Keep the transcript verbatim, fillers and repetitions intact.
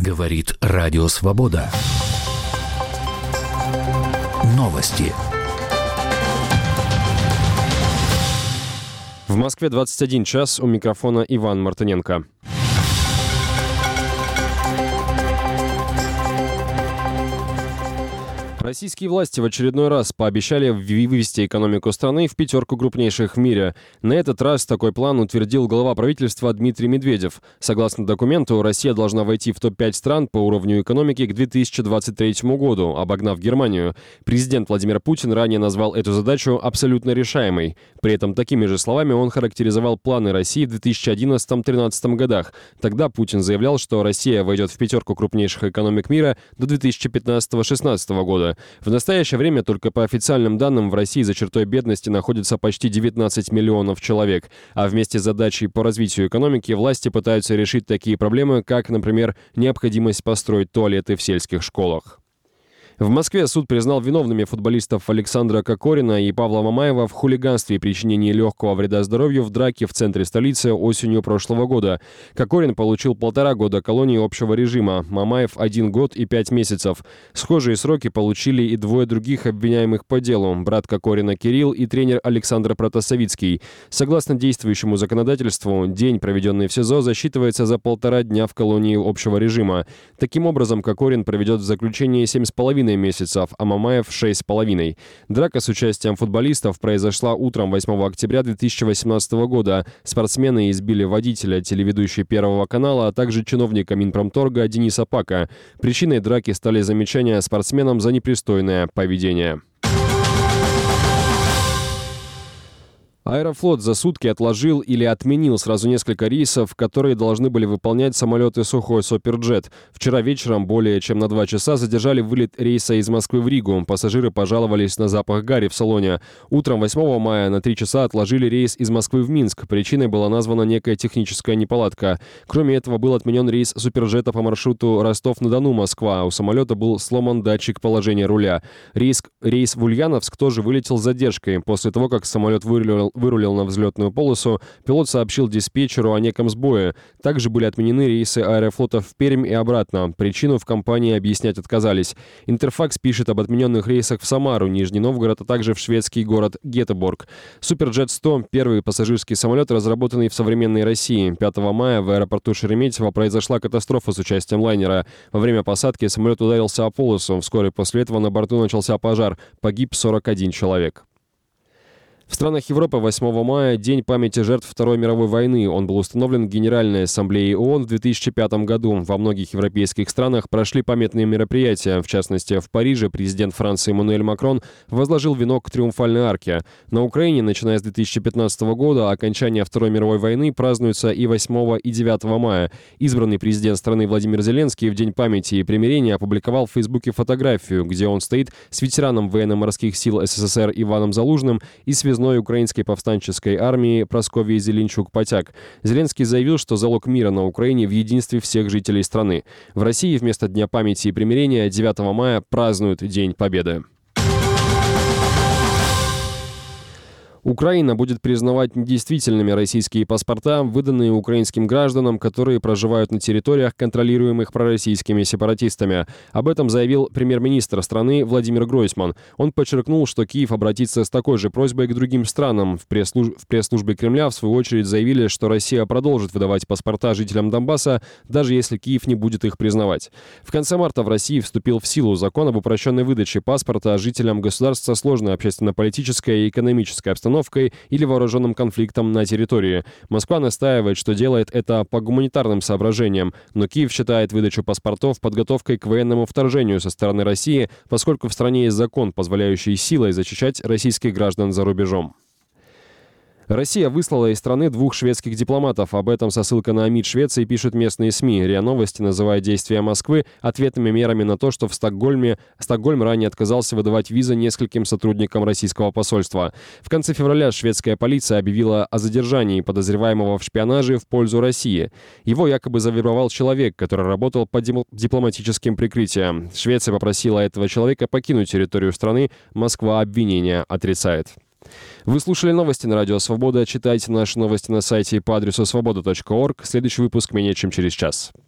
Говорит Радио Свобода. Новости. В Москве двадцать один час, у микрофона Иван Мартыненко. Российские власти в очередной раз пообещали вывести экономику страны в пятерку крупнейших в мире. На этот раз такой план утвердил глава правительства Дмитрий Медведев. Согласно документу, Россия должна войти в топ пять стран по уровню экономики к две тысячи двадцать третьему году, обогнав Германию. Президент Владимир Путин ранее назвал эту задачу абсолютно решаемой. При этом такими же словами он характеризовал планы России в две тысячи одиннадцатом — две тысячи тринадцатом годах. Тогда Путин заявлял, что Россия войдет в пятерку крупнейших экономик мира до две тысячи пятнадцатого — две тысячи шестнадцатого года. В настоящее время только по официальным данным в России за чертой бедности находится почти девятнадцать миллионов человек. А вместе с задачей по развитию экономики власти пытаются решить такие проблемы, как, например, необходимость построить туалеты в сельских школах. В Москве суд признал виновными футболистов Александра Кокорина и Павла Мамаева в хулиганстве и причинении легкого вреда здоровью в драке в центре столицы осенью прошлого года. Кокорин получил полтора года колонии общего режима, Мамаев – один год и пять месяцев. Схожие сроки получили и двое других обвиняемых по делу – брат Кокорина Кирилл и тренер Александр Протасовицкий. Согласно действующему законодательству, день, проведенный в СИЗО, засчитывается за полтора дня в колонии общего режима. Таким образом, Кокорин проведет в заключении семь с половиной месяцев, а Мамаев – шесть с половиной. Драка с участием футболистов произошла утром восьмого октября две тысячи восемнадцатого года. Спортсмены избили водителя, телеведущей Первого канала, а также чиновника Минпромторга Дениса Пака. Причиной драки стали замечания спортсменам за непристойное поведение. Аэрофлот за сутки отложил или отменил сразу несколько рейсов, которые должны были выполнять самолеты Сухой Суперджет. Вчера вечером более чем на два часа задержали вылет рейса из Москвы в Ригу. Пассажиры пожаловались на запах гари в салоне. Утром восьмого мая на три часа отложили рейс из Москвы в Минск. Причиной была названа некая техническая неполадка. Кроме этого, был отменен рейс Суперджета по маршруту Ростов-на-Дону-Москва. У самолета был сломан датчик положения руля. Рейс, рейс в Ульяновск тоже вылетел с задержкой. После того, как самолет вырулил вырулил на взлетную полосу, пилот сообщил диспетчеру о неком сбое. Также были отменены рейсы Аэрофлота в Пермь и обратно. Причину в компании объяснять отказались. Интерфакс пишет об отмененных рейсах в Самару, Нижний Новгород, а также в шведский город Гетеборг. Суперджет сто – первый пассажирский самолет, разработанный в современной России. пятого мая в аэропорту Шереметьево произошла катастрофа с участием лайнера. Во время посадки самолет ударился о полосу. Вскоре после этого на борту начался пожар. Погиб сорок один человек. В странах Европы восьмого мая – День памяти жертв Второй мировой войны. Он был установлен Генеральной ассамблеей ООН в две тысячи пятом году. Во многих европейских странах прошли памятные мероприятия. В частности, в Париже президент Франции Эммануэль Макрон возложил венок к Триумфальной арке. На Украине, начиная с две тысячи пятнадцатого года, окончание Второй мировой войны празднуется и восьмого, и девятого мая. Избранный президент страны Владимир Зеленский в День памяти и примирения опубликовал в Фейсбуке фотографию, где он стоит с ветераном военно-морских сил СССР Иваном Залужным и связной украинской повстанческой армии Прасковьей Зеленчук-Потяк. Зеленский заявил, что залог мира на Украине в единстве всех жителей страны. В России вместо Дня памяти и примирения девятого мая празднуют День Победы. Украина будет признавать недействительными российские паспорта, выданные украинским гражданам, которые проживают на территориях, контролируемых пророссийскими сепаратистами. Об этом заявил премьер-министр страны Владимир Гройсман. Он подчеркнул, что Киев обратится с такой же просьбой к другим странам. В пресс-службе, в пресс-службе Кремля, в свою очередь, заявили, что Россия продолжит выдавать паспорта жителям Донбасса, даже если Киев не будет их признавать. В конце марта в России вступил в силу закон об упрощенной выдаче паспорта жителям государств со сложной общественно-политической и экономической обстановкой или вооруженным конфликтом на территории. Москва настаивает, что делает это по гуманитарным соображениям, но Киев считает выдачу паспортов подготовкой к военному вторжению со стороны России, поскольку в стране есть закон, позволяющий силой защищать российских граждан за рубежом. Россия выслала из страны двух шведских дипломатов. Об этом со ссылкой на МИД Швеции пишут местные СМИ. РИА Новости называет действия Москвы ответными мерами на то, что в Стокгольме Стокгольм ранее отказался выдавать визы нескольким сотрудникам российского посольства. В конце февраля шведская полиция объявила о задержании подозреваемого в шпионаже в пользу России. Его якобы завербовал человек, который работал под дипломатическим прикрытием. Швеция попросила этого человека покинуть территорию страны. Москва обвинения отрицает. Вы слушали новости на Радио Свобода. Читайте наши новости на сайте по адресу свобода точка орг. Следующий выпуск менее чем через час.